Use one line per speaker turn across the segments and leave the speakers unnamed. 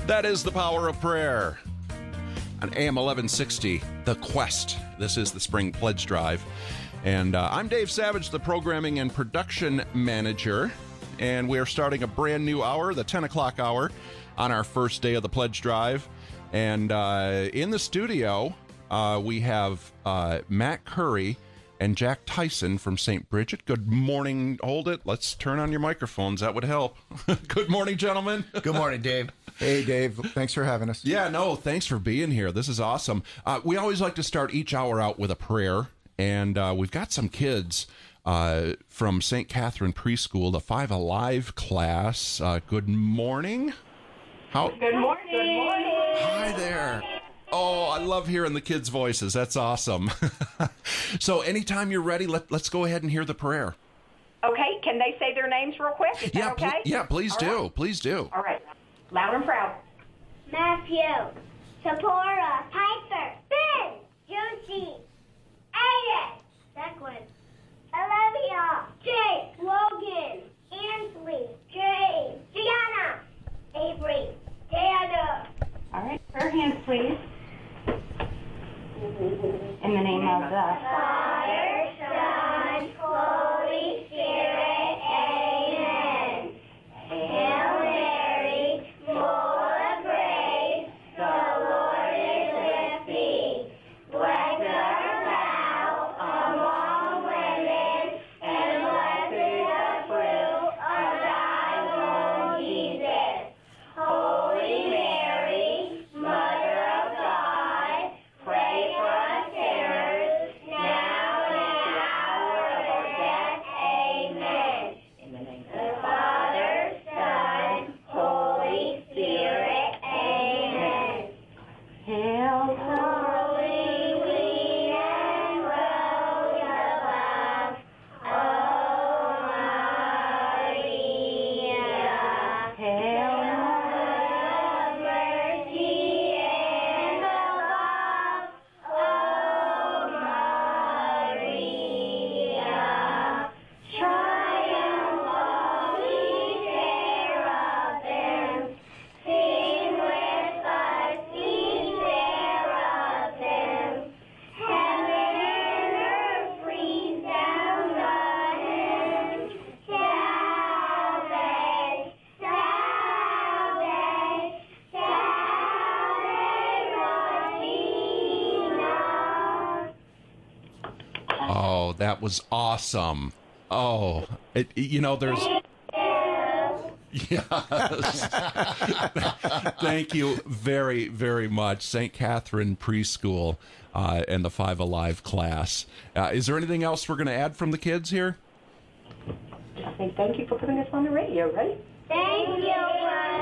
That is the power of prayer. On AM 1160, The Quest. This is the Spring Pledge Drive. And I'm Dave Savage, the programming and production manager. And we are starting a brand new hour, the 10 o'clock hour, on our first day of the Pledge Drive. And in the studio, we have Matt Curry and Jack Tyson from St. Bridget. Good morning. Hold it. Let's turn on your microphones. That would help. Good morning, gentlemen.
Good morning, Dave.
Hey, Dave. Thanks for having us.
Yeah, no, thanks for being here. This is awesome. We always like to start each hour out with a prayer, and we've got some kids from St. Catherine Preschool, the Five Alive class. Good morning.
Good morning. Good morning.
Hi there. Oh, I love hearing the kids' voices. That's awesome. So anytime you're ready, let's go ahead and hear the prayer.
Okay, can they say their names real quick? Is that okay?
Please
All
do.
right.
Please do.
All right. Loud and proud.
Matthew, Sephora, Piper, Ben, Josie, Aiden, Declan, Olivia, Jake, Logan, Ansley, Jay, Gianna, Avery, Dana.
All right, her hands, please. In the name of the
Father, Son, Holy Spirit, Amen. Hail Mary, full of grace, the Lord is with thee. Blessed art thou among women, and blessed is the fruit of thy womb, Jesus. Holy Mary, Mother of God, pray for us sinners, now and at the hour of our death. Amen.
in the name
The Father, Son, Holy Spirit. Amen.
Hail,
Holy Queen and Rose of Love, O Maria.
hail,
Of mercy and of love, O Maria. Triumph of ye seraphim, sing with us, ye seraphim. Heaven and earth freeze down the hymn. Salve, salve, salve, Regina.
Oh, that was awesome. Oh, there's... Yes. Thank you very, very much, St. Catherine Preschool and the Five Alive class. Is there anything else we're going to add from the kids here?
I say thank you for putting us on the radio, right?
Thank you for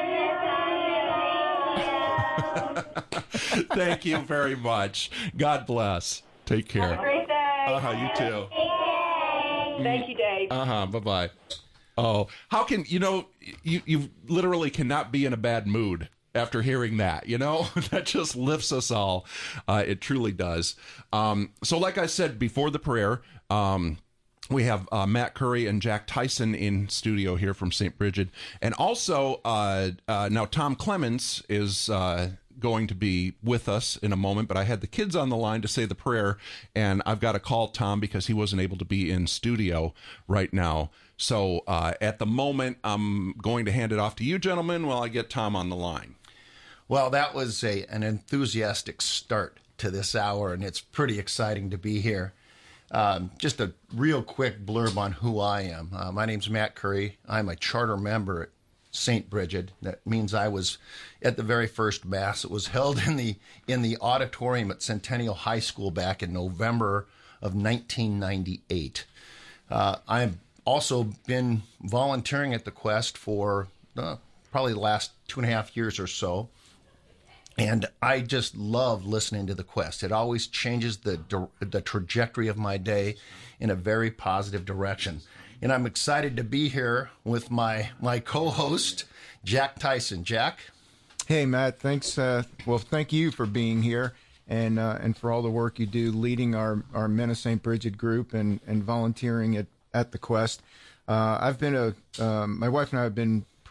doing this on the radio.
Thank you very much. God bless. Take
Have a
care.
great day.
You too.
Thank you, Dave.
Bye-bye. Oh, how can, you literally cannot be in a bad mood after hearing that, that just lifts us all. It truly does. So like I said before the prayer, we have Matt Curry and Jack Tyson in studio here from St. Bridget. And also, now Tom Clements is going to be with us in a moment, but I had the kids on the line to say the prayer, and I've got to call Tom because he wasn't able to be in studio right now. So at the moment, I'm going to hand it off to you gentlemen while I get Tom on the line.
Well, that was an enthusiastic start to this hour, and it's pretty exciting to be here. Just a real quick blurb on who I am. My name's Matt Curry. I'm a charter member at St. Bridget. That means I was at the very first Mass. It was held in the auditorium at Centennial High School back in November of 1998. I've also been volunteering at the Quest for probably the last 2.5 years or so. And I just love listening to the Quest. It always changes the trajectory of my day in a very positive direction. And I'm excited to be here with my co-host, Jack Tyson. Jack?
Hey, Matt. Thanks. Well, thank you for being here and for all the work you do leading our Men of St. Bridget group and volunteering at the Quest. My wife and I have been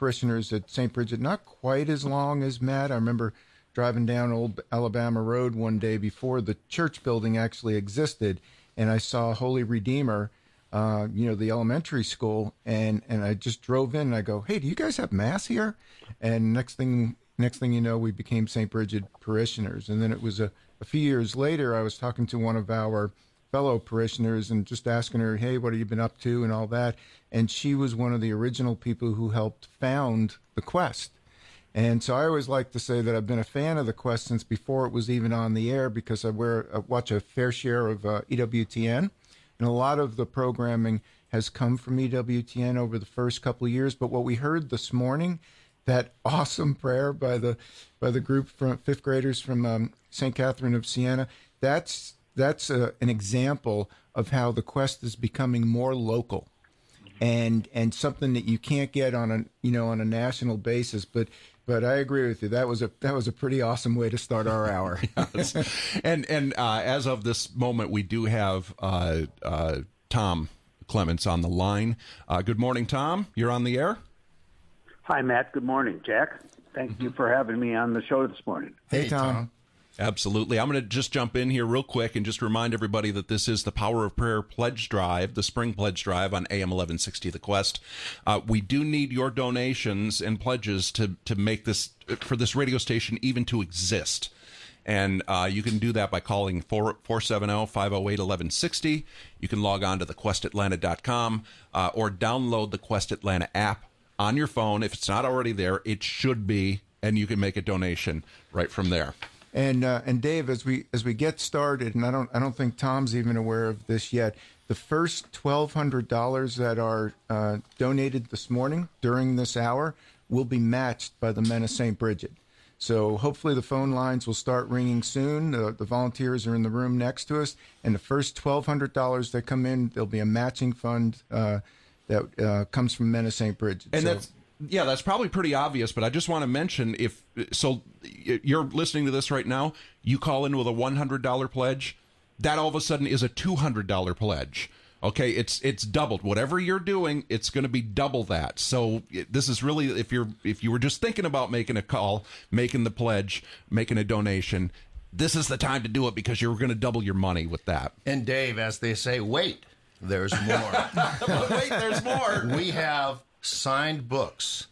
parishioners at St. Bridget, not quite as long as Matt. I remember driving down Old Alabama Road one day before the church building actually existed, and I saw Holy Redeemer, the elementary school, and I just drove in and I go, hey, do you guys have Mass here? And next thing you know, we became St. Bridget parishioners. And then it was a few years later, I was talking to one of our fellow parishioners and just asking her, hey, what have you been up to and all that. And she was one of the original people who helped found the Quest. And so I always like to say that I've been a fan of the Quest since before it was even on the air, because I watch a fair share of EWTN. And a lot of the programming has come from EWTN over the first couple of years. But what we heard this morning, that awesome prayer by the group from fifth graders from St. Catherine of Siena, that's an example of how the Quest is becoming more local, and something that you can't get on a national basis. But I agree with you. That was a pretty awesome way to start our hour.
Yes. And as of this moment, we do have Tom Clements on the line. Good morning, Tom. You're on the air.
Hi, Matt. Good morning, Jack. Thank you for having me on the show this morning.
Hey, Tom.
Absolutely. I'm going to just jump in here real quick and just remind everybody that this is the Power of Prayer Pledge Drive, the Spring Pledge Drive on AM 1160 The Quest. We do need your donations and pledges to make this, for this radio station even to exist. And you can do that by calling 470-508-1160. You can log on to thequestatlanta.com or download the Quest Atlanta app on your phone. If it's not already there, it should be, and you can make a donation right from there.
And Dave, as we get started, and I don't think Tom's even aware of this yet, the first $1,200 that are donated this morning during this hour will be matched by the Men of St. Bridget. So hopefully the phone lines will start ringing soon. The volunteers are in the room next to us, and the first $1,200 that come in, there'll be a matching fund that comes from Men of St. Bridget.
And that's probably pretty obvious, but I just want to mention, if you're listening to this right now, you call in with a $100 pledge, that all of a sudden is a $200 pledge. Okay, it's doubled. Whatever you're doing, it's going to be double that. So this is really, if you were just thinking about making a call, making the pledge, making a donation, this is the time to do it, because you're going to double your money with that.
And Dave, as they say, wait, there's more.
Wait, there's more.
We have signed books.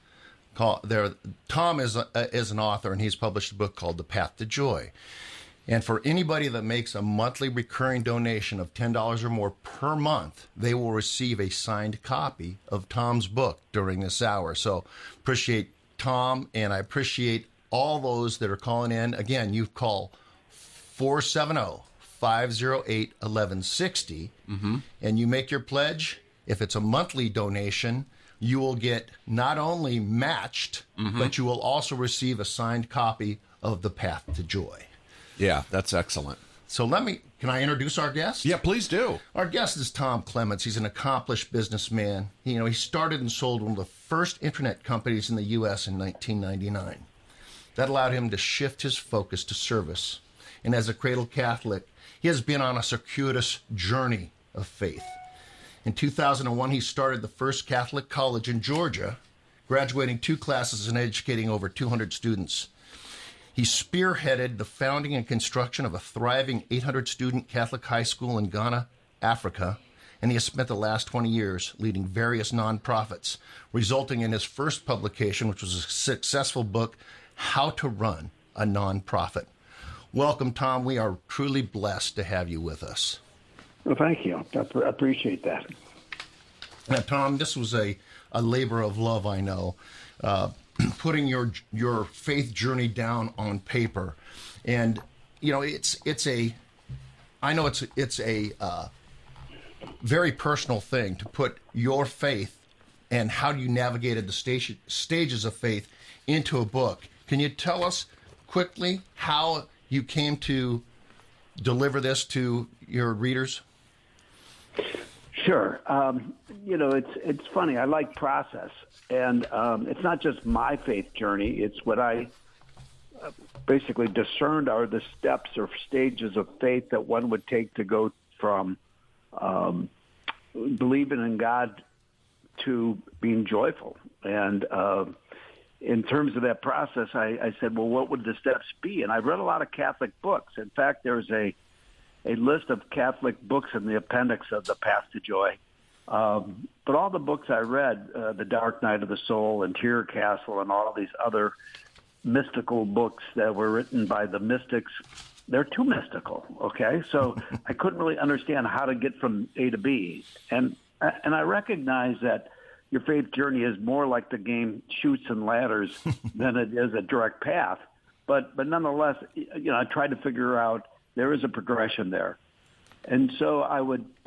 Tom is an author, and he's published a book called The Path to Joy. And for anybody that makes a monthly recurring donation of $10 or more per month, they will receive a signed copy of Tom's book during this hour. So appreciate Tom, and I appreciate all those that are calling in. Again, you call 470-508-1160, and you make your pledge. If it's a monthly donation, you will get not only matched, but you will also receive a signed copy of The Path to Joy.
Yeah, that's excellent.
So can I introduce our guest?
Yeah, please do.
Our guest is Tom Clements. He's an accomplished businessman. He started and sold one of the first internet companies in the U.S. in 1999. That allowed him to shift his focus to service. And as a cradle Catholic, he has been on a circuitous journey of faith. In 2001, he started the first Catholic college in Georgia, graduating 2 classes and educating over 200 students. He spearheaded the founding and construction of a thriving 800-student Catholic high school in Ghana, Africa, and he has spent the last 20 years leading various nonprofits, resulting in his first publication, which was a successful book, How to Run a Nonprofit. Welcome, Tom. We are truly blessed to have you with us.
Well, thank you. I appreciate that.
Now, Tom, this was a labor of love, I know. Putting your faith journey down on paper, and it's a very personal thing to put your faith and how you navigated the stages of faith into a book. Can you tell us quickly how you came to deliver this to your readers?
Sure. It's funny. I like process. And it's not just my faith journey. It's what I basically discerned are the steps or stages of faith that one would take to go from believing in God to being joyful. And in terms of that process, I said, well, what would the steps be? And I read a lot of Catholic books. In fact, there's a list of Catholic books in the appendix of The Path to Joy. But all the books I read, The Dark Night of the Soul and Tiercastle and all these other mystical books that were written by the mystics, they're too mystical, okay? So I couldn't really understand how to get from A to B. And I recognize that your faith journey is more like the game Chutes and Ladders than it is a direct path. But nonetheless, I tried to figure out there is a progression there. And so I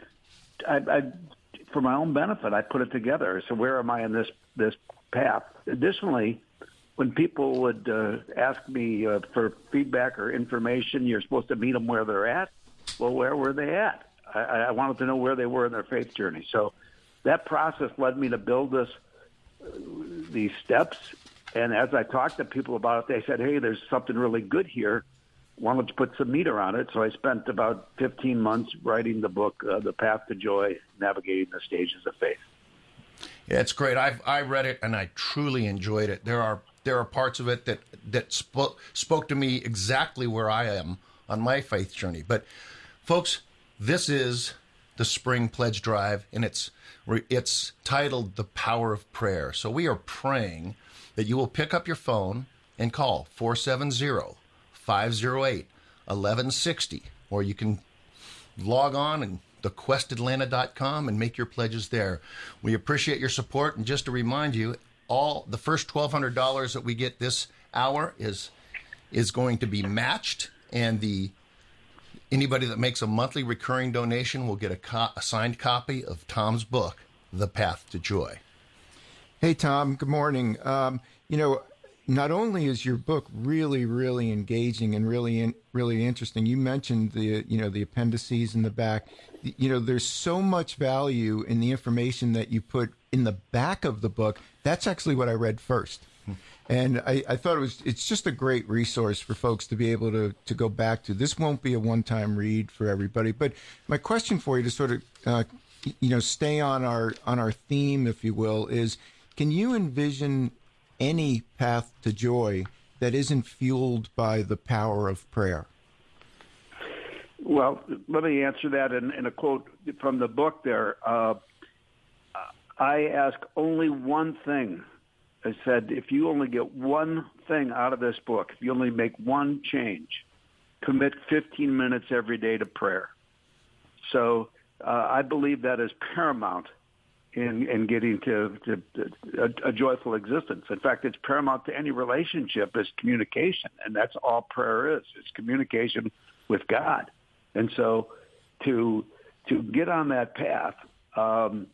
for my own benefit, I put it together. So where am I in this path? Additionally, when people would ask me for feedback or information, you're supposed to meet them where they're at. Well, where were they at? I wanted to know where they were in their faith journey. So that process led me to build these steps. And as I talked to people about it, they said, hey, there's something really good here. Why don't you put some meat around it? So I spent about 15 months writing the book, The Path to Joy, Navigating the Stages of Faith.
Yeah, it's great. I read it, and I truly enjoyed it. There are parts of it that spoke to me exactly where I am on my faith journey. But, folks, this is the Spring Pledge Drive, and it's titled The Power of Prayer. So we are praying that you will pick up your phone and call 470-508-1160, or you can log on and thequestatlanta.com and make your pledges there. We appreciate your support, and just to remind you, all the first $1,200 that we get this hour is going to be matched, and anybody that makes a monthly recurring donation will get a signed copy of Tom's book, The Path to Joy.
Hey, Tom, good morning. Not only is your book really, really engaging and really interesting, you mentioned the appendices in the back. There's so much value in the information that you put in the back of the book. That's actually what I read first. And I thought it's just a great resource for folks to be able to go back to. This won't be a one-time read for everybody. But my question for you to sort of, stay on our theme, if you will, is can you envision any path to joy that isn't fueled by the power of prayer?
Well, let me answer that in a quote from the book there. I ask only one thing. I said, if you only get one thing out of this book, if you only make one change, commit 15 minutes every day to prayer. So I believe that is paramount in getting to a joyful existence. In fact, it's paramount to any relationship is communication, and that's all prayer is. It's communication with God. And so to get on that path, one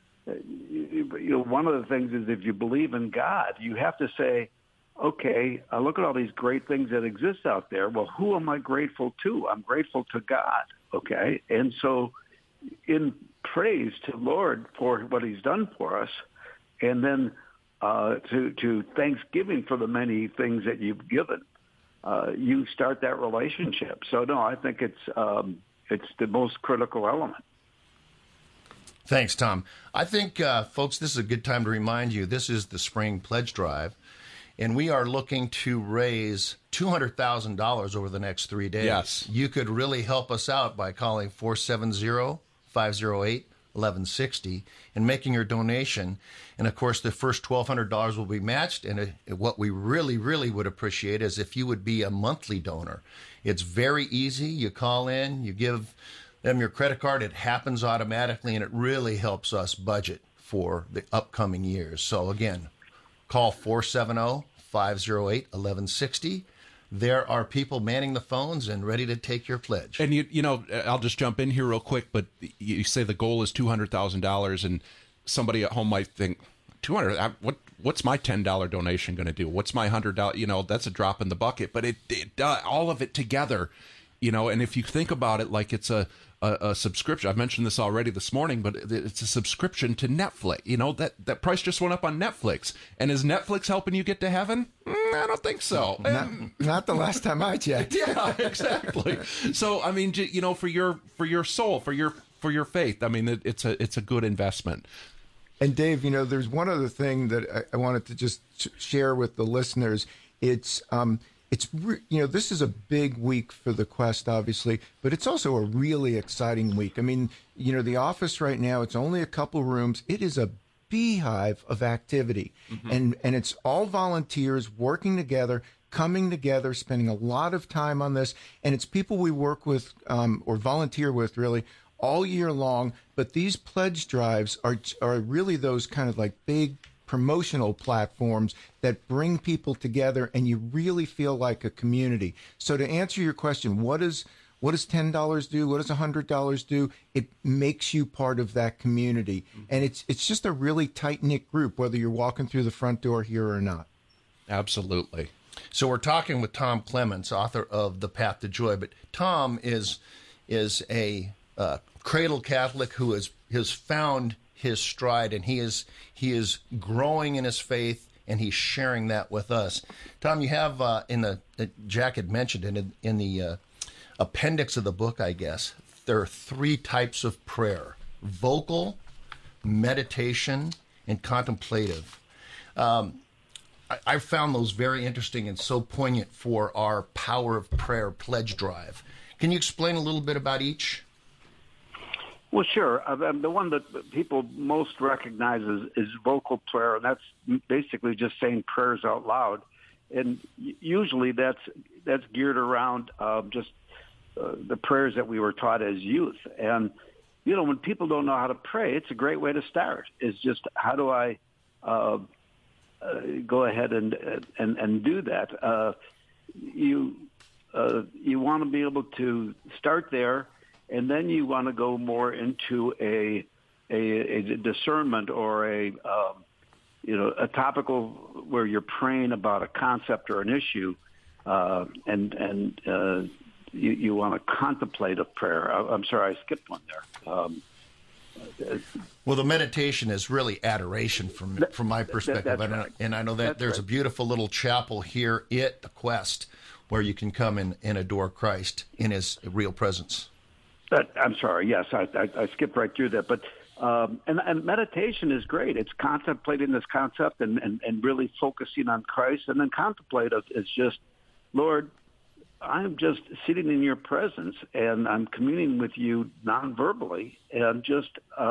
of the things is if you believe in God, you have to say, okay, I look at all these great things that exist out there. Well, who am I grateful to? I'm grateful to God, okay? And so in praise to Lord for what he's done for us, and then to thanksgiving for the many things that you've given, you start that relationship. So, no, I think it's the most critical element.
Thanks, Tom. I think, folks, this is a good time to remind you, this is the Spring Pledge Drive, and we are looking to raise $200,000 over the next 3 days.
Yes.
You could really help us out by calling 470-508-1160 and making your donation. And, of course, the first $1,200 will be matched. And what we really, really would appreciate is if you would be a monthly donor. It's very easy. You call in, you give them your credit card. It happens automatically, and it really helps us budget for the upcoming years. So, again, call 470-508-1160. There are people manning the phones and ready to take your pledge.
And, I'll just jump in here real quick, but you say the goal is $200,000, and somebody at home might think, $200, what's my $10 donation going to do? What's my $100? That's a drop in the bucket. But it all of it together, and if you think about it like it's a subscription. I've mentioned this already this morning, but it's a subscription to Netflix. That price just went up on Netflix. And is Netflix helping you get to heaven? I don't think so.
Not the last time I checked.
Yeah, exactly. So, I mean, for your soul, for your faith, I mean, it's a good investment.
And Dave, there's one other thing that I wanted to just share with the listeners. This is a big week for the Quest, obviously, but it's also a really exciting week. I mean, the office right now, it's only a couple rooms. It is a beehive of activity, and it's all volunteers working together, coming together, spending a lot of time on this, and it's people we work with or volunteer with really all year long. But these pledge drives are really those kind of like big promotional platforms that bring people together, and you really feel like a community. So to answer your question, what does $10 do? What does $100 do? It makes you part of that community, and it's just a really tight knit group, whether you're walking through the front door here or not.
Absolutely.
So we're talking with Tom Clements, author of The Path to Joy. But Tom is a cradle Catholic who has found his stride, and he is growing in his faith, and he's sharing that with us. Tom, you have Jack had mentioned in the appendix of the book, I guess, there are 3 types of prayer: vocal, meditation, and contemplative. I found those very interesting and so poignant for our Power of Prayer pledge drive. Can you explain a little bit about each?
Well, sure. The one that people most recognize is vocal prayer, and that's basically just saying prayers out loud. And usually that's geared around just the prayers that we were taught as youth. And, when people don't know how to pray, it's a great way to start. It's just, how do I go ahead and do that? You want to be able to start there, and then you want to go more into a discernment or a topical where you're praying about a concept or an issue, and you want to contemplate a prayer. I'm sorry, I skipped one there.
Well, the meditation is really adoration from my perspective.
Right.
And I know that there's a beautiful little chapel here at the Quest where you can come and adore Christ in his real presence.
I'm sorry. Yes, I skipped right through that. But and meditation is great. It's contemplating this concept and really focusing on Christ. And then contemplative is just, Lord, I'm just sitting in your presence, and I'm communing with you non-verbally, and just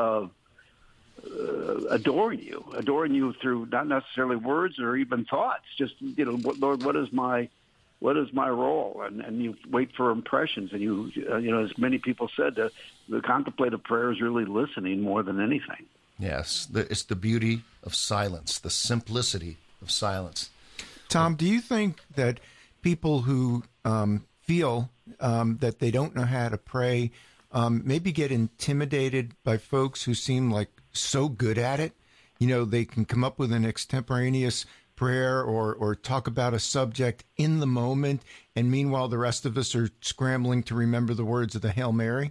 adoring you through not necessarily words or even thoughts. Just, Lord, what is my role? And you wait for impressions, and you as many people said, the contemplative prayer is really listening more than anything.
Yes, it's the beauty of silence, the simplicity of silence.
Tom, do you think that people who feel that they don't know how to pray maybe get intimidated by folks who seem like so good at it? They can come up with an extemporaneous prayer or talk about a subject in the moment, and meanwhile the rest of us are scrambling to remember the words of the Hail Mary?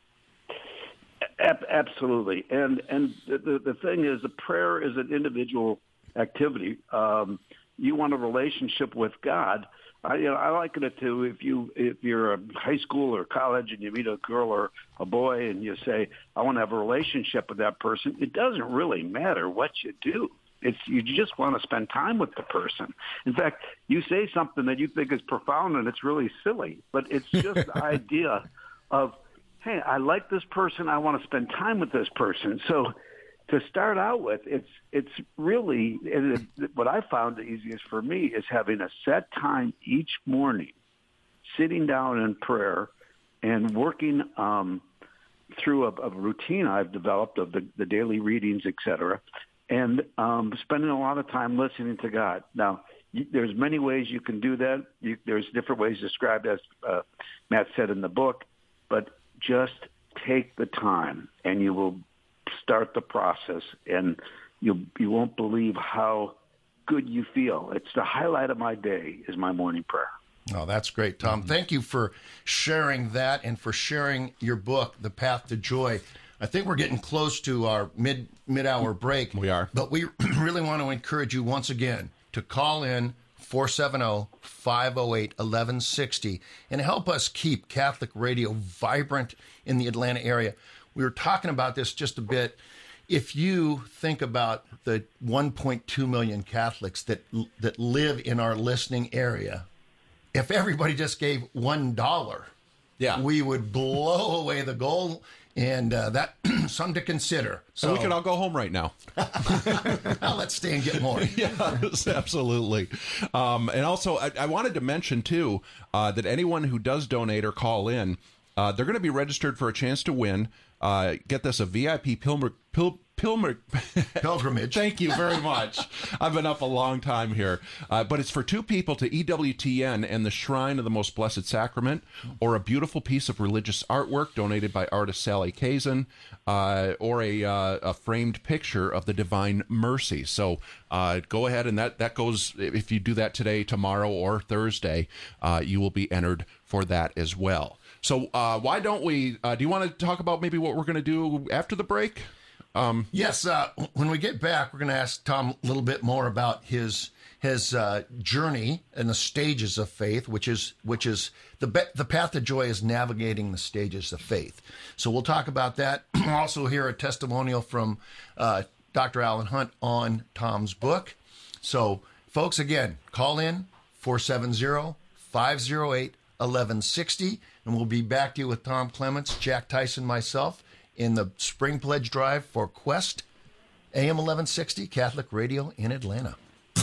Absolutely. And the thing is, the prayer is an individual activity. You want a relationship with God. I liken it to if you're a high school or college and you meet a girl or a boy and you say, I want to have a relationship with that person. It doesn't really matter what you do. You just want to spend time with the person. In fact, you say something that you think is profound and it's really silly, but it's just the idea of, hey, I like this person. I want to spend time with this person. So to start out with, it's really, and what I found the easiest for me is having a set time each morning, sitting down in prayer and working through a routine I've developed of the daily readings, et cetera, and spending a lot of time listening to God. Now, there's many ways you can do that. There's different ways described, as Matt said in the book, but just take the time and you will start the process, and you won't believe how good you feel. It's the highlight of my day is my morning prayer.
Oh, that's great, Tom. Mm-hmm. Thank you for sharing that and for sharing your book, The Path to Joy. I think we're getting close to our mid-hour break.
We are.
But we really want to encourage you once again to call in 470-508-1160 and help us keep Catholic radio vibrant in the Atlanta area. We were talking about this just a bit. if you think about the 1.2 million Catholics that live in our listening area, if everybody just gave $1, we would blow away the goal, and that something to consider.
So we could all go home right now.
Now let's stay and get more.
Yes, absolutely. And also, I wanted to mention, too, that anyone who does donate or call in, they're going to be registered for a chance to win. Get this, a VIP pilgrimage. Thank you very much. I've been up a long time here. But it's for two people to EWTN and the Shrine of the Most Blessed Sacrament, or a beautiful piece of religious artwork donated by artist Sally Kazan, or a framed picture of the Divine Mercy. So go ahead, and that goes, if you do that today, tomorrow, or Thursday, you will be entered for that as well. So why don't we, do you want to talk about maybe what we're going to do after the break?
Yes, when we get back, we're going to ask Tom a little bit more about his journey and the stages of faith, which is the path of joy is navigating the stages of faith. So we'll talk about that. We'll also hear a testimonial from Dr. Alan Hunt on Tom's book. So, folks, again, call in 470-508-1160, and we'll be back to you with Tom Clements, Jack Tyson, myself, in the Spring Pledge Drive for Quest, AM 1160, Catholic Radio in Atlanta.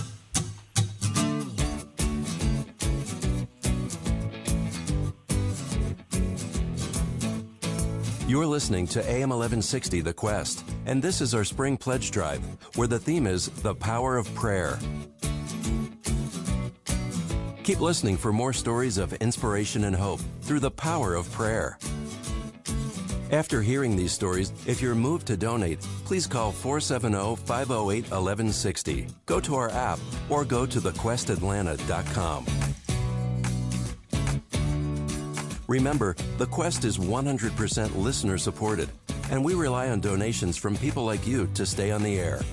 You're listening to AM 1160, The Quest, and this is our Spring Pledge Drive, where the theme is the power of prayer. Keep listening for more stories of inspiration and hope through the power of prayer. After hearing these stories, if you're moved to donate, please call 470-508-1160. Go to our app or go to thequestatlanta.com. Remember, The Quest is 100% listener supported, and we rely on donations from people like you to stay on the air.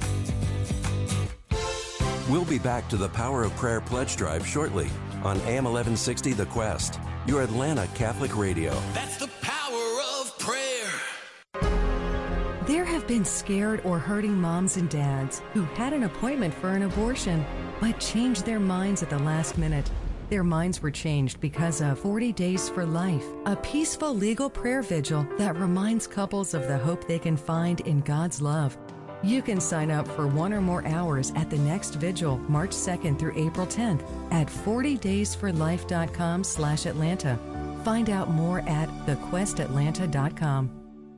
We'll be back to the Power of Prayer Pledge Drive shortly on AM 1160 The Quest, your Atlanta Catholic Radio.
That's the power of prayer.
There have been scared or hurting moms and dads who had an appointment for an abortion but changed their minds at the last minute. Their minds were changed because of 40 Days for Life, a peaceful legal prayer vigil that reminds couples of the hope they can find in God's love. You can sign up for 1 or more hours at the next vigil, March 2nd through April 10th at 40daysforlife.com/Atlanta. Find out more at thequestatlanta.com.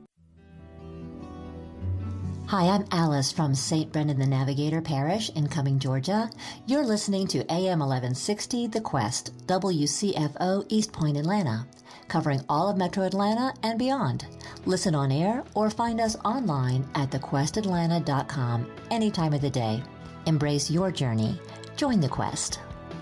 Hi, I'm Alice from St. Brendan the Navigator Parish in Cumming, Georgia. You're listening to AM 1160 The Quest, WCFO East Point, Atlanta, covering all of Metro Atlanta and beyond. Listen on air or find us online at thequestatlanta.com any time of the day. Embrace your journey. Join the quest.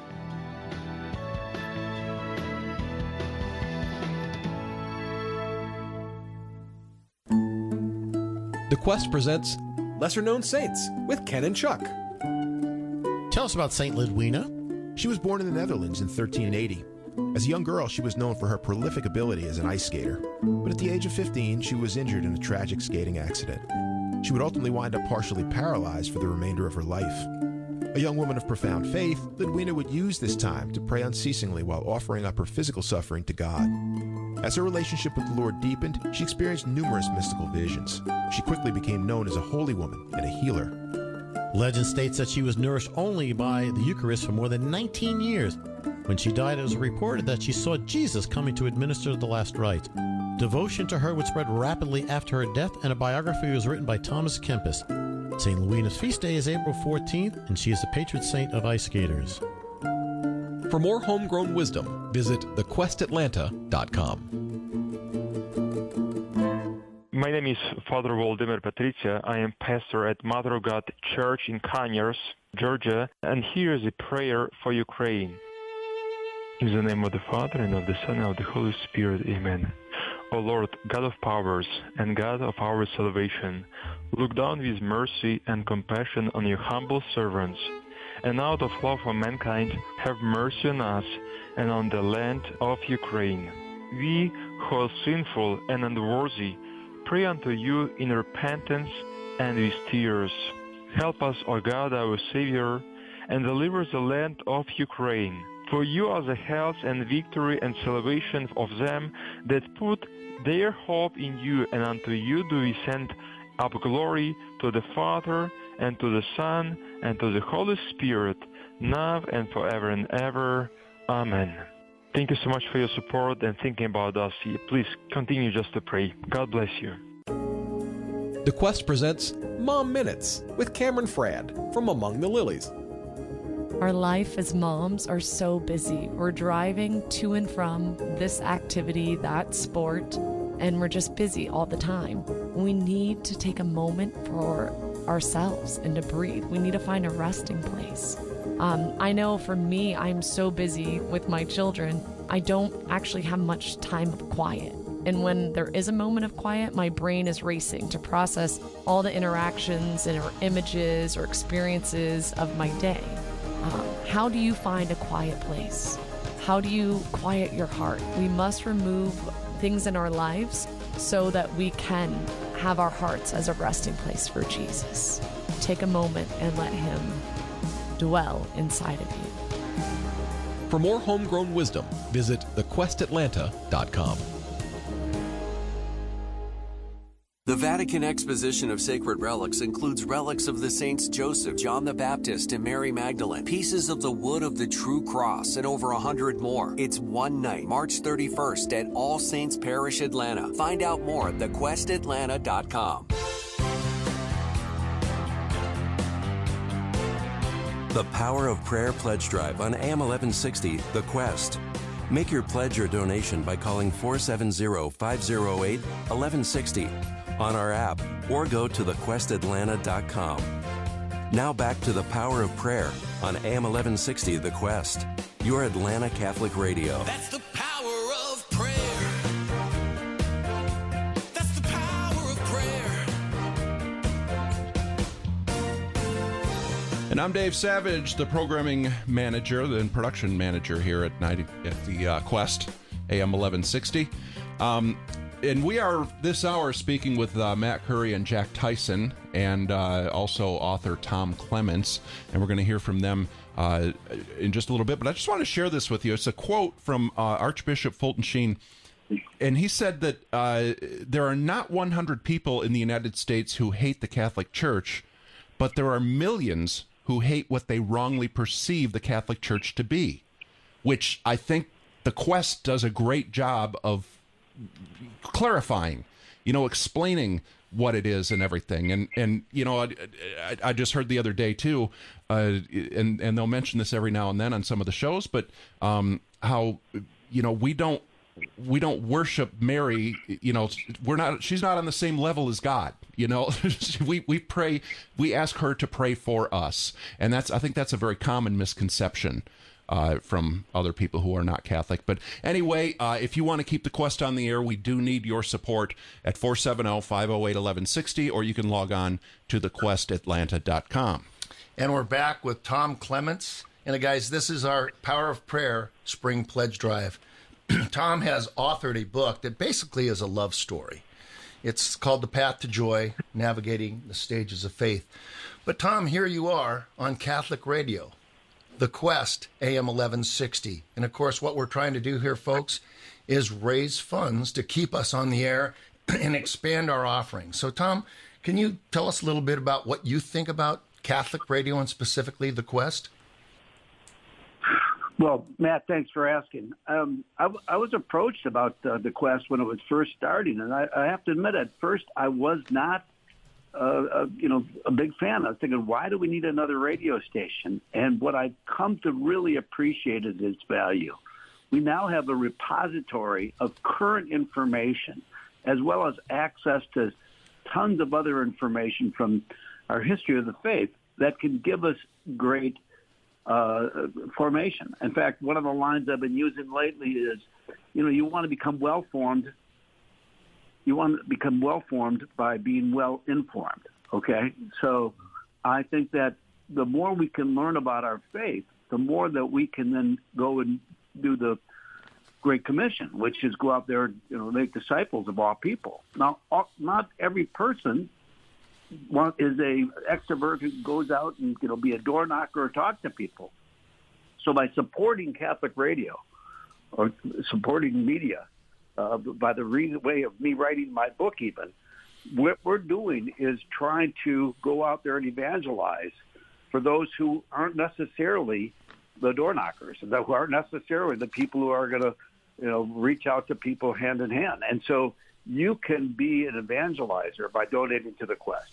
The Quest presents Lesser Known Saints with Ken and Chuck.
Tell us about Saint Lidwina. She was born in the Netherlands in 1380. As a young girl, she was known for her prolific ability as an ice skater. But at the age of 15, she was injured in a tragic skating accident. She would ultimately wind up partially paralyzed for the remainder of her life. A young woman of profound faith, Lidwina would use this time to pray unceasingly while offering up her physical suffering to God. As her relationship with the Lord deepened, she experienced numerous mystical visions. She quickly became known as a holy woman and a healer.
Legend states that she was nourished only by the Eucharist for more than 19 years. When she died, it was reported that she saw Jesus coming to administer the last rite. Devotion to her would spread rapidly after her death, and a biography was written by Thomas Kempis. St. Lidwina's feast day is April 14th, and she is the patron saint of ice skaters.
For more homegrown wisdom, visit thequestatlanta.com.
My name is Father Waldemar Patricia. I am pastor at Mother of God Church in Conyers, Georgia, and here is a prayer for Ukraine. In the name of the Father, and of the Son, and of the Holy Spirit, amen. O Lord, God of powers, and God of our salvation, look down with mercy and compassion on your humble servants, and out of love for mankind, have mercy on us and on the land of Ukraine. We, who are sinful and unworthy, pray unto you in repentance and with tears. Help us, O God, our Savior, and deliver the land of Ukraine. For you are the health and victory and salvation of them that put their hope in you, and unto you do we send up glory to the Father, and to the Son, and to the Holy Spirit, now and forever and ever. Amen. Thank you so much for your support and thinking about us. Please continue just to pray. God bless you.
The Quest presents Mom Minutes with Cameron Frad from Among the Lilies.
Our life as moms are so busy. We're driving to and from this activity, that sport, and we're just busy all the time. We need to take a moment for ourselves and to breathe. We need to find a resting place. I know for me, I'm so busy with my children, I don't actually have much time of quiet. And when there is a moment of quiet, my brain is racing to process all the interactions and or images or experiences of my day. How do you find a quiet place? How do you quiet your heart? We must remove things in our lives so that we can have our hearts as a resting place for Jesus. Take a moment and let him dwell inside of you.
For more homegrown wisdom, visit thequestatlanta.com.
The Vatican Exposition of Sacred Relics includes relics of the saints Joseph, John the Baptist, and Mary Magdalene, pieces of the wood of the true cross, and over 100 more. It's one night, March 31st at All Saints Parish, Atlanta. Find out more at thequestatlanta.com. The Power of Prayer Pledge Drive on AM 1160, The Quest. Make your pledge or donation by calling 470-508-1160 on our app or go to thequestatlanta.com. Now back to the Power of Prayer on AM 1160 The Quest, your Atlanta Catholic radio.
That's the power of prayer. That's the power of prayer.
And I'm Dave Savage, the programming manager and production manager here at the Quest, AM 1160. And we are this hour speaking with Matt Curry and Jack Tyson, and also author Tom Clements, and we're going to hear from them in just a little bit. But I just want to share this with you. It's a quote from Archbishop Fulton Sheen, and he said that there are not 100 people in the United States who hate the Catholic Church, but there are millions who hate what they wrongly perceive the Catholic Church to be, which I think the Quest does a great job of clarifying, explaining what it is and everything. And I just heard the other day too, and they'll mention this every now and then on some of the shows, but how we don't worship Mary. She's not on the same level as God. We pray, we ask her to pray for us, and I think that's a very common misconception from other people who are not Catholic. But anyway, if you want to keep the Quest on the air, we do need your support at 470-508-1160, or you can log on to thequestatlanta.com.
And we're back with Tom Clements. And guys, this is our Power of Prayer Spring Pledge Drive. Tom has authored a book that basically is a love story. It's called The Path to Joy, Navigating the Stages of Faith. But Tom, here you are on Catholic Radio, The Quest, AM 1160. And of course, what we're trying to do here, folks, is raise funds to keep us on the air and expand our offerings. So Tom, can you tell us a little bit about what you think about Catholic Radio and specifically The Quest?
Well, Matt, thanks for asking. I was approached about the Quest when it was first starting, and I have to admit, at first I was not, a big fan. I was thinking, why do we need another radio station? And what I've come to really appreciate is its value. We now have a repository of current information, as well as access to tons of other information from our history of the faith that can give us great formation. In fact, one of the lines I've been using lately is, you want to become well-formed. You want to become well-formed by being well-informed, okay? So I think that the more we can learn about our faith, the more that we can then go and do the Great Commission, which is go out there, make disciples of all people. Now, not every person is a extrovert who goes out and be a door knocker or talk to people. So by supporting Catholic radio or supporting media, by the way of me writing my book even, what we're doing is trying to go out there and evangelize for those who aren't necessarily the door knockers, who aren't necessarily the people who are going to reach out to people hand in hand. And so you can be an evangelizer by donating to the Quest.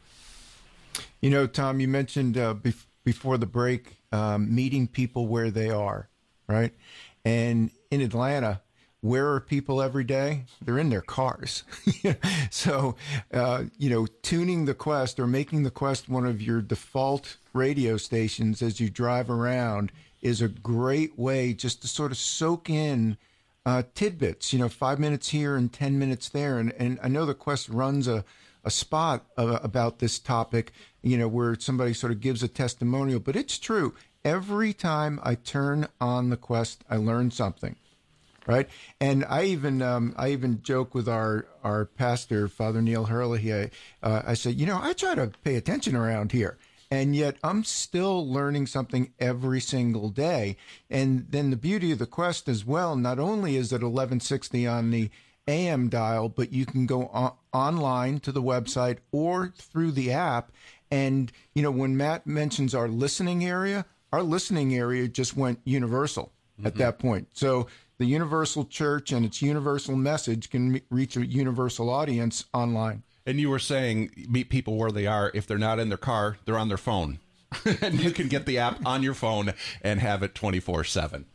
Tom, you mentioned before the break meeting people where they are, right? And in Atlanta, where are people every day? They're in their cars. So, tuning the Quest or making the Quest one of your default radio stations as you drive around is a great way just to sort of soak in tidbits, 5 minutes here and 10 minutes there. And I know the Quest runs a spot about this topic, where somebody sort of gives a testimonial, but it's true. Every time I turn on the Quest, I learn something, right? And I even joke with our pastor, Father Neil Herlihy. I say, I try to pay attention around here, and yet I'm still learning something every single day. And then the beauty of the Quest as well, not only is it 1160 on the AM dial, but you can go online to the website or through the app. And, when Matt mentions our listening area just went universal at that point. So the universal church and its universal message can reach a universal audience online.
And you were saying meet people where they are. If they're not in their car, they're on their phone. And you can get the app on your phone and have it 24/7.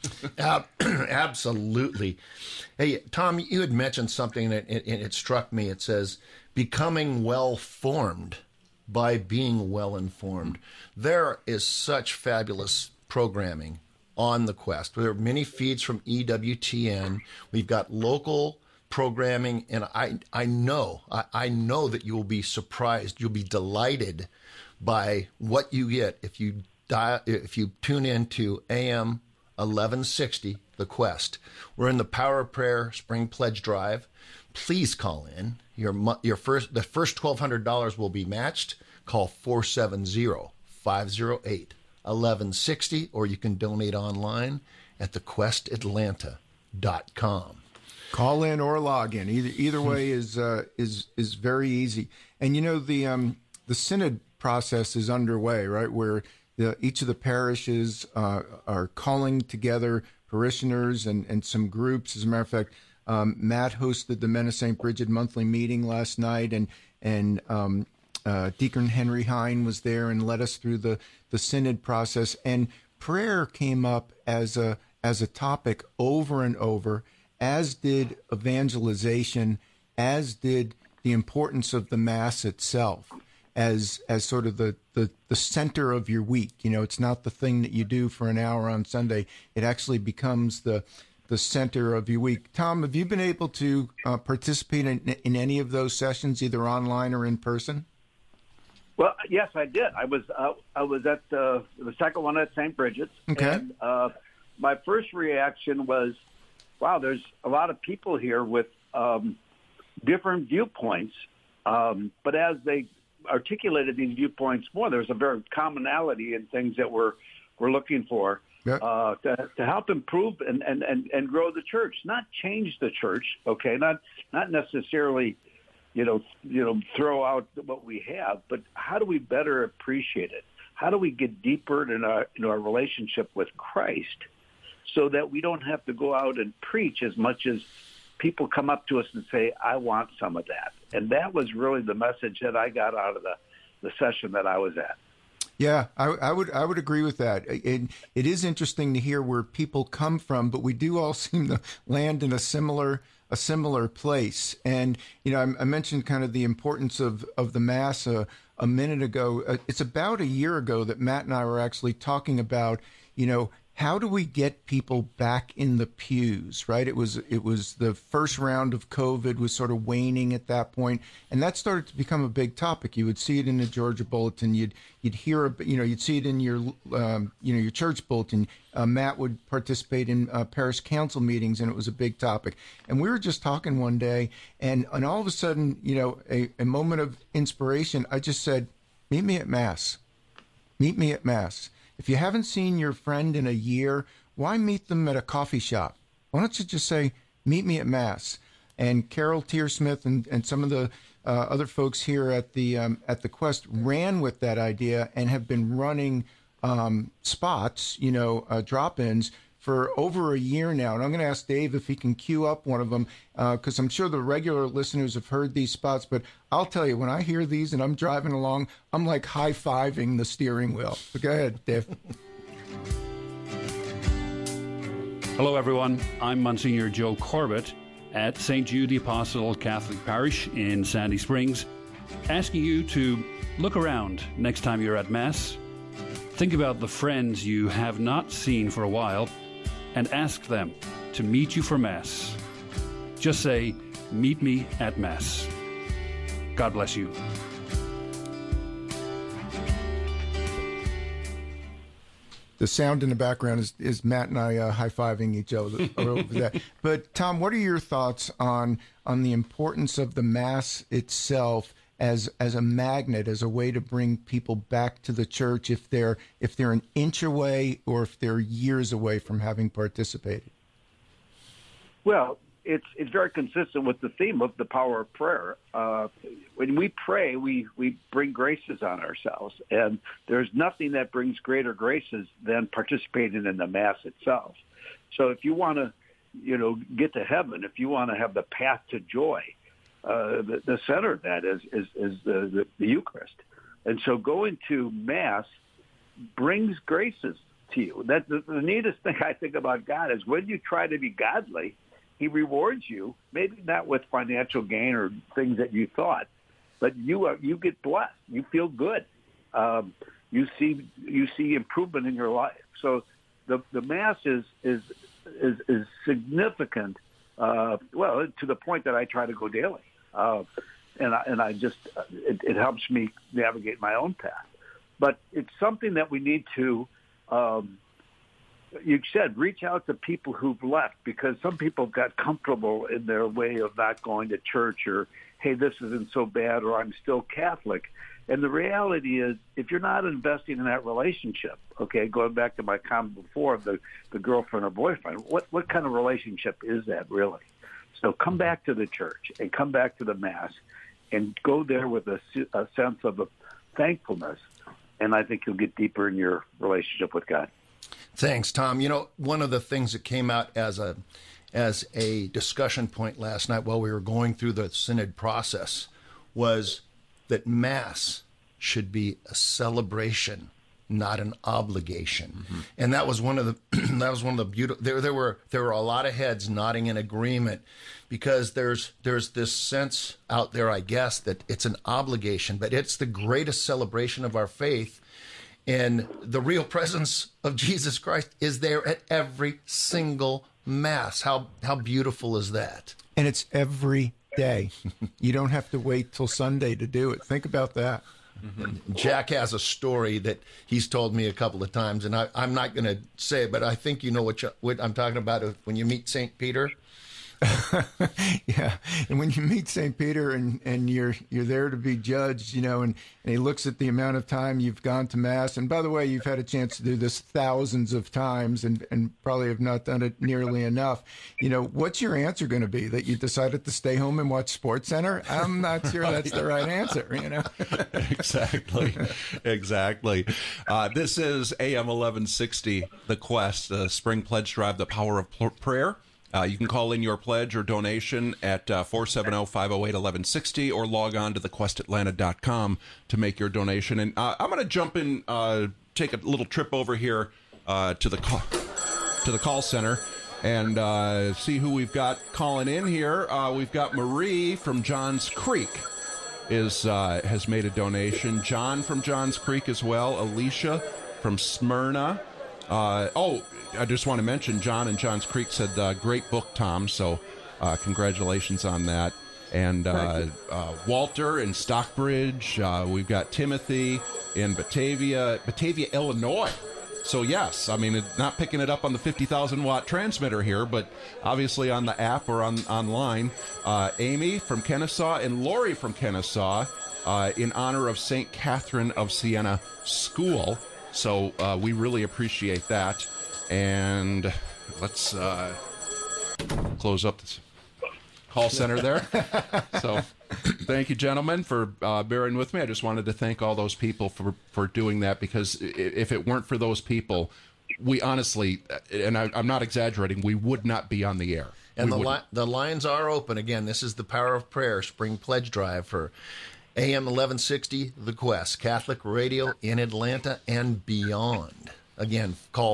Absolutely. Hey, Tom, you had mentioned something and it struck me. It says, becoming well-formed by being well-informed. There is such fabulous programming on the Quest. There are many feeds from EWTN. We've got local programming, and I know that you will be surprised. You'll be delighted by what you get if you tune into AM 1160, The Quest. We're in the Power of Prayer Spring Pledge Drive. Please call in. The first $1,200 will be matched. Call 470-508-1160, or you can donate online at thequestatlanta.com.
Call in or log in. Either way is very easy. And the synod process is underway, right? Where each of the parishes are calling together parishioners and some groups. As a matter of fact, Matt hosted the Men of St. Bridget monthly meeting last night, and Deacon Henry Hine was there and led us through the synod process. And prayer came up as a topic over and over, as did evangelization, as did the importance of the Mass itself as sort of the center of your week. It's not the thing that you do for an hour on Sunday. It actually becomes the center of your week. Tom, have you been able to participate in any of those sessions, either online or in person?
Well, yes, I did. I was at the second one at St. Bridget's.
Okay.
And my first reaction was, wow, there's a lot of people here with different viewpoints. But as they articulated these viewpoints more, there's a very commonality in things that we're looking for.
Yep.
To help improve and grow the church, not change the church. Okay, not necessarily, throw out what we have, but how do we better appreciate it? How do we get deeper in our relationship with Christ, so that we don't have to go out and preach as much as people come up to us and say, "I want some of that." And that was really the message that I got out of the session that I was at.
Yeah, I would agree with that. It is interesting to hear where people come from, but we do all seem to land in a similar place. And I mentioned kind of the importance of the Mass a minute ago. It's about a year ago that Matt and I were actually talking about how do we get people back in the pews, right? It was the first round of COVID was sort of waning at that point, and that started to become a big topic. You would see it in the Georgia Bulletin. You'd hear, you'd see it in your, your church bulletin. Matt would participate in parish council meetings, and it was a big topic. And we were just talking one day, and all of a sudden, a moment of inspiration. I just said, meet me at Mass. Meet me at Mass. If you haven't seen your friend in a year, why meet them at a coffee shop? Why don't you just say, meet me at Mass? And Carol Tearsmith and some of the other folks here at the Quest ran with that idea and have been running spots, drop-ins for over a year now. And I'm going to ask Dave if he can cue up one of them, because I'm sure the regular listeners have heard these spots. But I'll tell you, when I hear these and I'm driving along, I'm like high-fiving the steering wheel. So go ahead, Dave.
Hello, everyone. I'm Monsignor Joe Corbett at St. Jude the Apostle Catholic Parish in Sandy Springs, asking you to look around next time you're at Mass. Think about the friends you have not seen for a while and ask them to meet you for Mass. Just say, meet me at Mass. God bless you.
The sound in the background is Matt and I high-fiving each other over that. But, Tom, what are your thoughts on the importance of the Mass itself as a magnet, as a way to bring people back to the church if they're an inch away or if they're years away from having participated?
Well, it's very consistent with the theme of the power of prayer. When we pray, we bring graces on ourselves, and there's nothing that brings greater graces than participating in the Mass itself. So if you want to, get to heaven, if you want to have the path to joy, the center of that is the Eucharist. And so going to Mass brings graces to you. That's the neatest thing I think about God is when you try to be godly, he rewards you, maybe not with financial gain or things that you thought, but you get blessed. You feel good. You see improvement in your life. So the Mass is significant. To the point that I try to go daily. And I just, it helps me navigate my own path. But it's something that we need to, you said, reach out to people who've left, because some people got comfortable in their way of not going to church, or, hey, this isn't so bad, or I'm still Catholic. And the reality is, if you're not investing in that relationship, okay, going back to my comment before of the girlfriend or boyfriend, what kind of relationship is that really? So come back to the church and come back to the Mass and go there with a sense of thankfulness, and I think you'll get deeper in your relationship with God.
Thanks, Tom. One of the things that came out as a discussion point last night while we were going through the synod process was that Mass should be a celebration, not an obligation. Mm-hmm. And that was one of the beautiful. There were a lot of heads nodding in agreement, because there's this sense out there, I guess, that it's an obligation, but it's the greatest celebration of our faith. And the real presence of Jesus Christ is there at every single Mass. How beautiful is that?
And it's every day. You don't have to wait till Sunday to do it. Think about that.
Mm-hmm. Jack has a story that he's told me a couple of times, and I'm not going to say it, but I think you know what I'm talking about when you meet St. Peter.
Yeah, and when you meet St. Peter and you're there to be judged, and he looks at the amount of time you've gone to Mass, and by the way, you've had a chance to do this thousands of times and probably have not done it nearly enough. What's your answer going to be? That you decided to stay home and watch SportsCenter? I'm not sure that's the right answer.
Exactly. This is AM 1160, The Quest, the Spring Pledge Drive, the Power of Prayer. You can call in your pledge or donation at 470-508-1160 or log on to thequestatlanta.com to make your donation. And I'm going to jump in, take a little trip over here to the call center and see who we've got calling in here. We've got Marie from Johns Creek has made a donation. John from Johns Creek as well. Alicia from Smyrna. I just want to mention John and Johns Creek said, great book, Tom. So congratulations on that. And Walter in Stockbridge. We've got Timothy in Batavia, Illinois. So, yes, I mean, not picking it up on the 50,000 watt transmitter here, but obviously on the app or online. Amy from Kennesaw and Lori from Kennesaw in honor of St. Catherine of Siena School. So we really appreciate that. And let's close up this call center there. So thank you, gentlemen, for bearing with me. I just wanted to thank all those people for doing that, because if it weren't for those people, we honestly, and I'm not exaggerating, we would not be on the air.
And the lines are open. Again, this is the Power of Prayer Spring Pledge Drive for AM 1160, The Quest, Catholic Radio in Atlanta and beyond. Again, call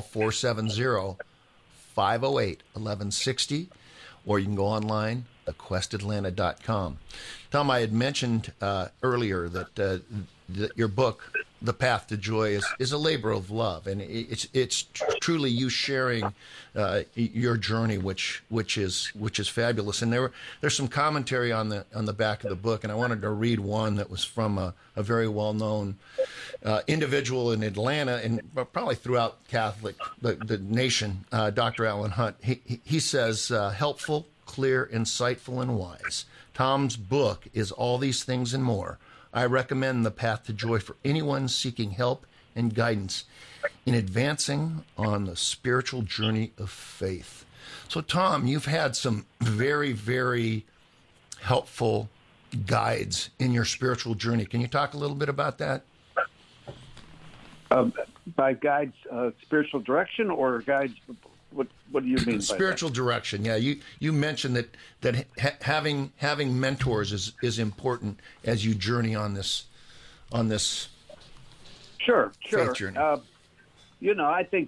470-508-1160, or you can go online, thequestatlanta.com. Tom, I had mentioned earlier that your book, The Path to Joy, is a labor of love, and it's truly you sharing your journey, which is fabulous. And there's some commentary on the back of the book, and I wanted to read one that was from a very well-known individual in Atlanta and probably throughout the nation, Dr. Alan Hunt. He says, helpful, clear, insightful, and wise. Tom's book is all these things and more. I recommend The Path to Joy for anyone seeking help and guidance in advancing on the spiritual journey of faith. So, Tom, you've had some very, very helpful guides in your spiritual journey. Can you talk a little bit about that?
By guides, spiritual direction, or guides? What do you mean?
Spiritual direction. Yeah, you mentioned that having mentors is important as you journey on this
Sure.
faith journey.
I think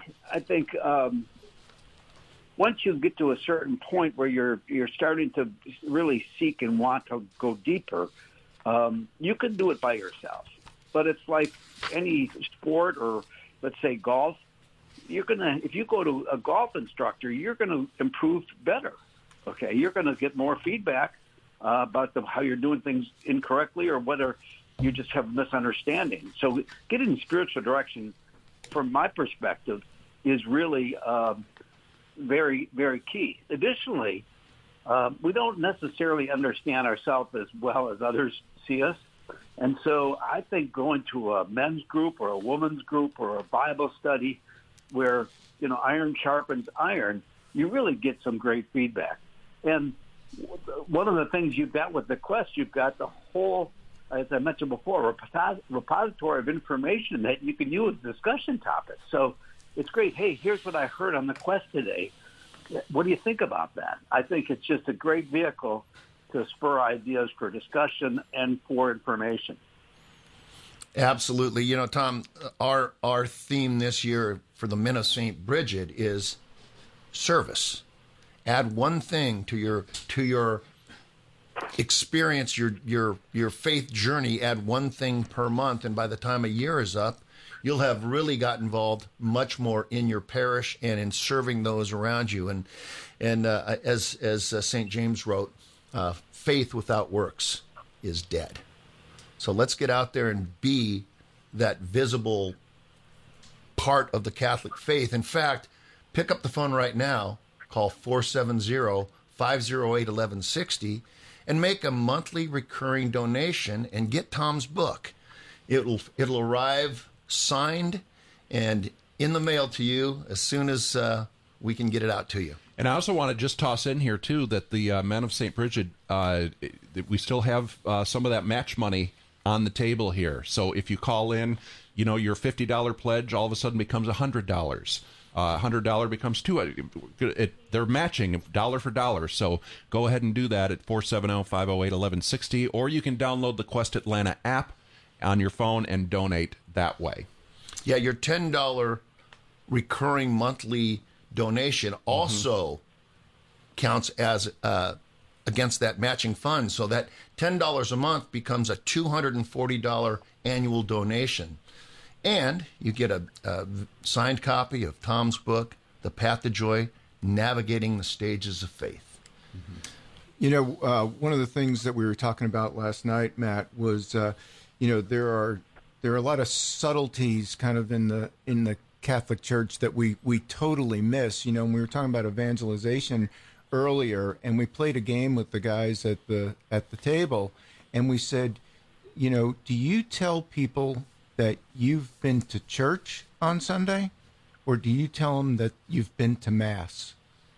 once you get to a certain point where you're starting to really seek and want to go deeper, you can do it by yourself. But it's like any sport, or let's say golf. If you go to a golf instructor, you're gonna improve better. Okay, you're gonna get more feedback about how you're doing things incorrectly, or whether you just have misunderstanding. So getting spiritual direction, from my perspective, is really very, very key. Additionally, we don't necessarily understand ourselves as well as others see us. And so I think going to a men's group or a women's group or a Bible study where, iron sharpens iron, you really get some great feedback. And one of the things you've got with the Quest, you've got the whole, as I mentioned before, repository of information that you can use as discussion topics. So it's great. Hey, here's what I heard on the Quest today. What do you think about that? I think it's just a great vehicle to spur ideas for discussion and for information.
Absolutely. Tom, our theme this year for the Men of St. Bridget is service. Add one thing to your experience, your faith journey. Add one thing per month, and by the time a year is up, you'll have really got involved much more in your parish and in serving those around you. And as St. James wrote, faith without works is dead. So let's get out there and be that visible part of the Catholic faith. In fact, pick up the phone right now, call 470-508-1160, and make a monthly recurring donation and get Tom's book. It'll arrive signed and in the mail to you as soon as we can get it out to you.
And I also want to just toss in here, too, that the Men of St. Bridget, we still have some of that match money on the table here. So if you call in, your $50 pledge all of a sudden becomes $100. $100 becomes $200. They're matching dollar for dollar. So go ahead and do that at 470-508-1160, or you can download the Quest Atlanta app on your phone and donate that way.
Yeah, your $10 recurring monthly donation also counts as against that matching fund. So that $10 a month becomes a $240 annual donation. And you get a signed copy of Tom's book, The Path to Joy, Navigating the Stages of Faith.
You know, one of the things that we were talking about last night, Matt, was, there are a lot of subtleties kind of in the Catholic Church that we totally miss. You know, when we were talking about evangelization earlier, and we played a game with the guys at the table, and we said, you know, do you tell people that you've been to church on Sunday, or do you tell them that you've been to Mass?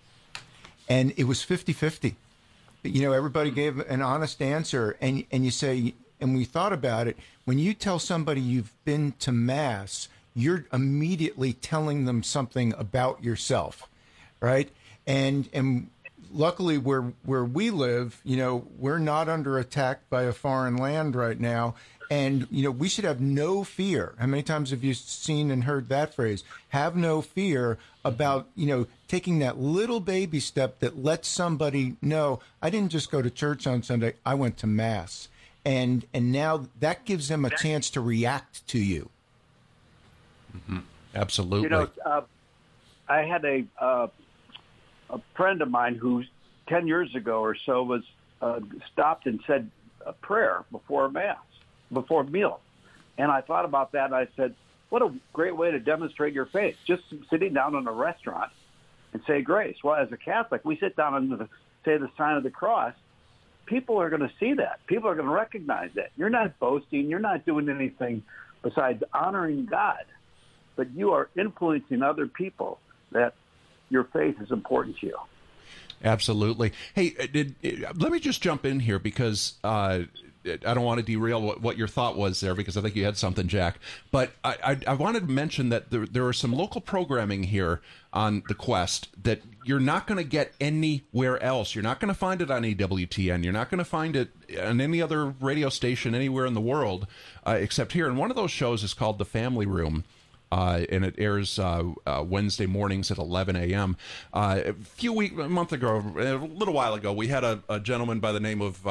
And it was 50-50. You know, everybody gave an honest answer, and you say, and we thought about it, when you tell somebody you've been to Mass, you're immediately telling them something about yourself, right? And luckily where we live, you know, we're not under attack by a foreign land right now. And, you know, we should have no fear. How many times have you seen and heard that phrase? Have no fear about, you know, taking that little baby step that lets somebody know, I didn't just go to church on Sunday, I went to Mass. And now that gives them a chance to react to you.
Mm-hmm. Absolutely.
You know, I had a friend of mine who 10 years ago or so was stopped and said a prayer before Mass, before meal. And I thought about that, and I said, what a great way to demonstrate your faith, just sitting down in a restaurant and say grace. Well, as a Catholic, we sit down and say the sign of the cross. People are going to see that. People are going to recognize that. You're not boasting. You're not doing anything besides honoring God, but you are influencing other people that your faith is important to you.
Absolutely. Hey, let me just jump in here because I don't want to derail what your thought was there, because I think you had something, Jack. But I wanted to mention that there are some local programming here on the Quest that you're not going to get anywhere else. You're not going to find it on EWTN. You're not going to find it on any other radio station anywhere in the world except here. And one of those shows is called The Family Room. And it airs Wednesday mornings at 11 a.m. A month ago, a little while ago, we had a gentleman by the name of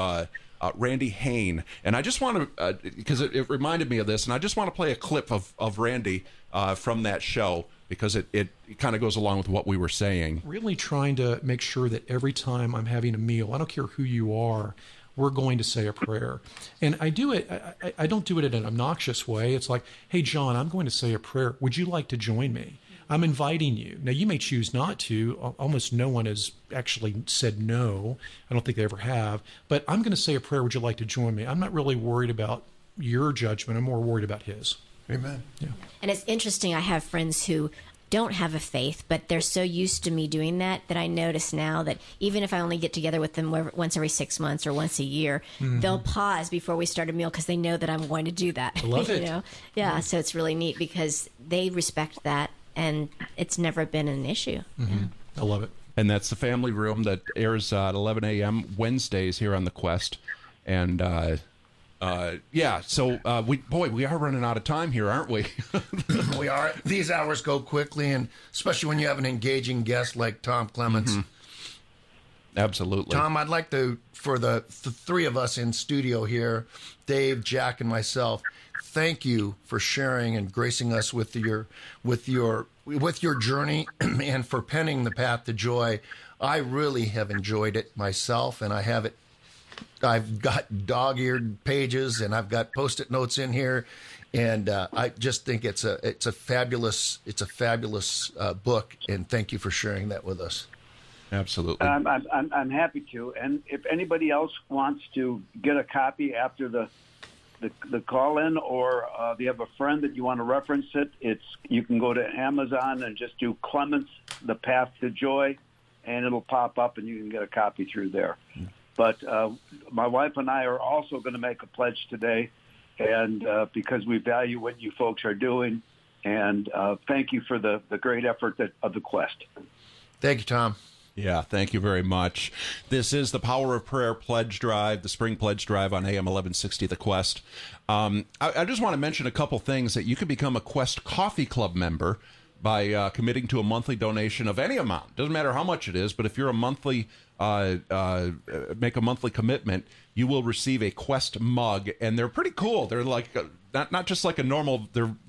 Randy Hain. And I just want to, because it reminded me of this, and I just want to play a clip of Randy from that show, because it kind of goes along with what we were saying.
Really trying to make sure that every time I'm having a meal, I don't care who you are, we're going to say a prayer. And I do it, I don't do it in an obnoxious way. It's like, hey, John, I'm going to say a prayer. Would you like to join me? I'm inviting you. Now, you may choose not to. Almost no one has actually said no. I don't think they ever have. But I'm going to say a prayer. Would you like to join me? I'm not really worried about your judgment. I'm more worried about his.
Amen.
Yeah.
And it's interesting. I have friends who don't have a faith, but they're so used to me doing that I notice now that even if I only get together with them once every 6 months or once a year, they'll pause before we start a meal because they know that I'm going to do that.
I love it.
You know? Yeah, so it's really neat because they respect that, and it's never been an issue.
Mm-hmm.
Yeah.
I love it.
And that's The Family Room that airs at 11 a.m. Wednesdays here on the Quest. And so we are running out of time here, aren't we?
We are. These hours go quickly, and especially when you have an engaging guest like Tom Clements.
Mm-hmm. Absolutely.
Tom, I'd like to, for the three of us in studio here, Dave, Jack, and myself, thank you for sharing and gracing us with your journey and for penning The Path to Joy. I really have enjoyed it myself, and I've got dog-eared pages, and I've got Post-it notes in here, and I just think it's a fabulous book. And thank you for sharing that with us.
Absolutely.
I'm happy to. And if anybody else wants to get a copy after the call in, or if you have a friend that you want to reference it, you can go to Amazon and just do Clements, The Path to Joy, and it'll pop up, and you can get a copy through there. But my wife and I are also going to make a pledge today, and because we value what you folks are doing, and thank you for the great effort of the Quest.
Thank you, Tom.
Yeah, thank you very much. This is the Power of Prayer Pledge Drive, the Spring Pledge Drive on AM 1160 The Quest. I just want to mention a couple things that you can become a Quest Coffee Club member by committing to a monthly donation of any amount. Doesn't matter how much it is, but if you're a monthly make a monthly commitment, you will receive a Quest mug, and they're pretty cool. They're like not just like a normal. They're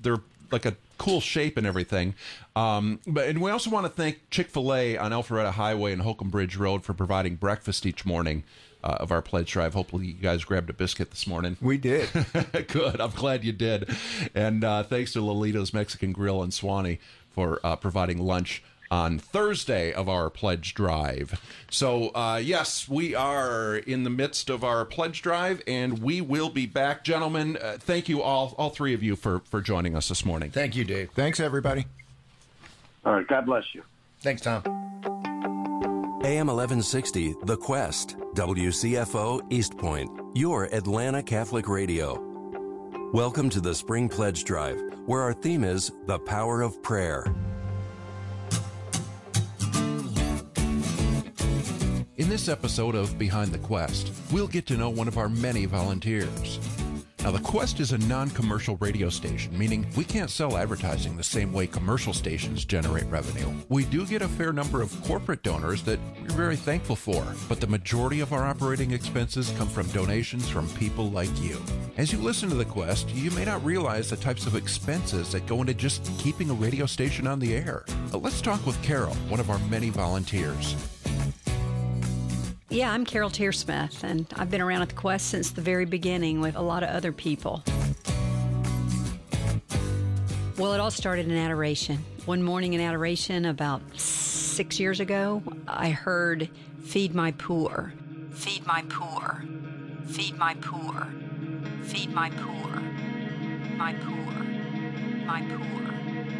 like a cool shape and everything. And we also want to thank Chick-fil-A on Alpharetta Highway and Holcomb Bridge Road for providing breakfast each morning of our pledge drive. Hopefully you guys grabbed a biscuit this morning.
We did.
Good. I'm glad you did. And thanks to Lolito's Mexican Grill in Swanee for providing lunch on Thursday of our pledge drive. So, yes, we are in the midst of our pledge drive, and we will be back. Gentlemen, thank you all three of you for joining us this morning.
Thank you, Dave.
Thanks, everybody.
All right. God bless you.
Thanks, Tom.
AM 1160, The Quest, WCFO East Point, your Atlanta Catholic Radio. Welcome to the Spring Pledge Drive, where our theme is the power of prayer.
In this episode of Behind the Quest, we'll get to know one of our many volunteers. Now, the Quest is a non-commercial radio station, meaning we can't sell advertising the same way commercial stations generate revenue. We do get a fair number of corporate donors that we're very thankful for, but the majority of our operating expenses come from donations from people like you. As you listen to the Quest, you may not realize the types of expenses that go into just keeping a radio station on the air. Let's talk with Carol, one of our many volunteers.
Yeah, I'm Carol Tearsmith, and I've been around at the Quest since the very beginning with a lot of other people. Well, it all started in adoration. One morning in adoration about 6 years ago, I heard, "Feed my poor, feed my poor, feed my poor, feed my poor, my poor, my poor."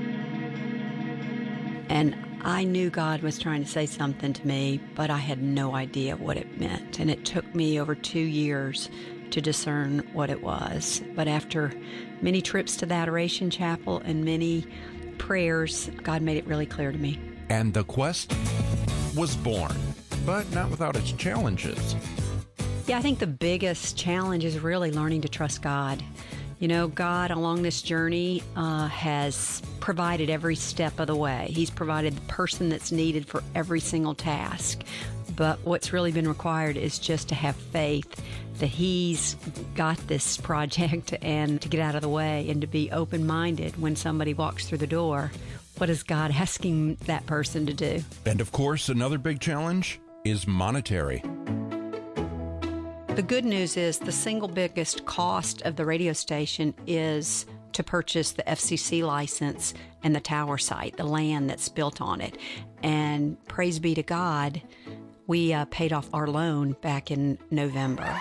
And I knew God was trying to say something to me, but I had no idea what it meant. And it took me over 2 years to discern what it was. But after many trips to the Adoration Chapel and many prayers, God made it really clear to me.
And the Quest was born, but not without its challenges.
Yeah, I think the biggest challenge is really learning to trust God. You know, God along this journey has provided every step of the way. He's provided the person that's needed for every single task. But what's really been required is just to have faith that He's got this project and to get out of the way and to be open-minded when somebody walks through the door. What is God asking that person to do?
And of course, another big challenge is monetary.
The good news is the single biggest cost of the radio station is to purchase the FCC license and the tower site, the land that's built on it. And praise be to God, we paid off our loan back in November.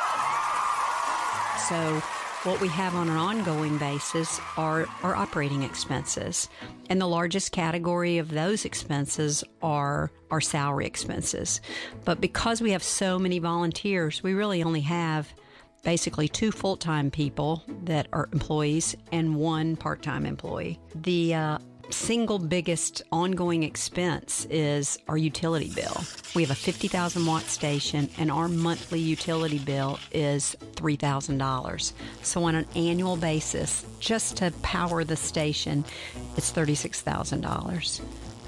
So what we have on an ongoing basis are our operating expenses. And the largest category of those expenses are our salary expenses. But because we have so many volunteers, we really only have basically 2 full-time people that are employees and 1 part-time employee. The single biggest ongoing expense is our utility bill. We have a 50,000 watt station and our monthly utility bill is $3,000. So on an annual basis, just to power the station, it's $36,000.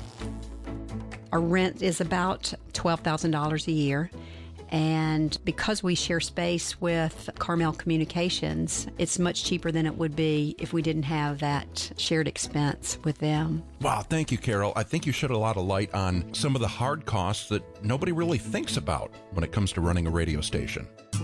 Our rent is about $12,000 a year. And because we share space with Carmel Communications, it's much cheaper than it would be if we didn't have that shared expense with them.
Wow, thank you, Carol. I think you shed a lot of light on some of the hard costs that nobody really thinks about when it comes to running a radio station.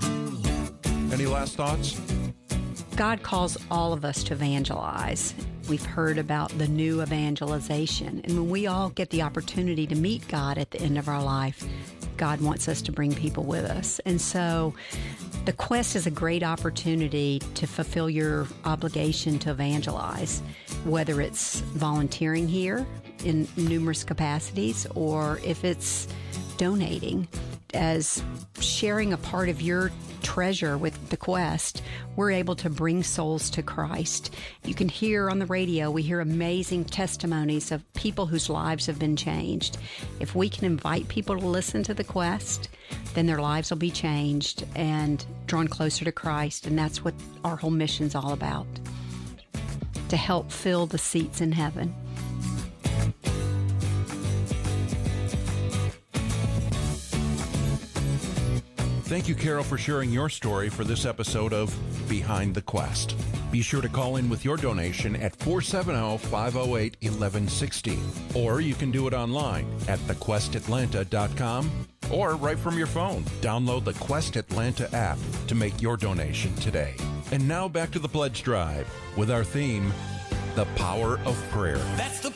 Any last thoughts?
God calls all of us to evangelize. We've heard about the new evangelization. And when we all get the opportunity to meet God at the end of our life, God wants us to bring people with us. And so the Quest is a great opportunity to fulfill your obligation to evangelize, whether it's volunteering here in numerous capacities or if it's donating. As sharing a part of your treasure with the Quest, we're able to bring souls to Christ. You can hear on the radio, we hear amazing testimonies of people whose lives have been changed. If we can invite people to listen to the Quest, then their lives will be changed and drawn closer to Christ. And that's what our whole mission's all about, to help fill the seats in heaven.
Thank you, Carol, for sharing your story for this episode of Behind the Quest. Be sure to call in with your donation at 470-508-1160. Or you can do it online at thequestatlanta.com or right from your phone. Download the Quest Atlanta app to make your donation today. And now back to the pledge drive with our theme, the power of prayer.
That's the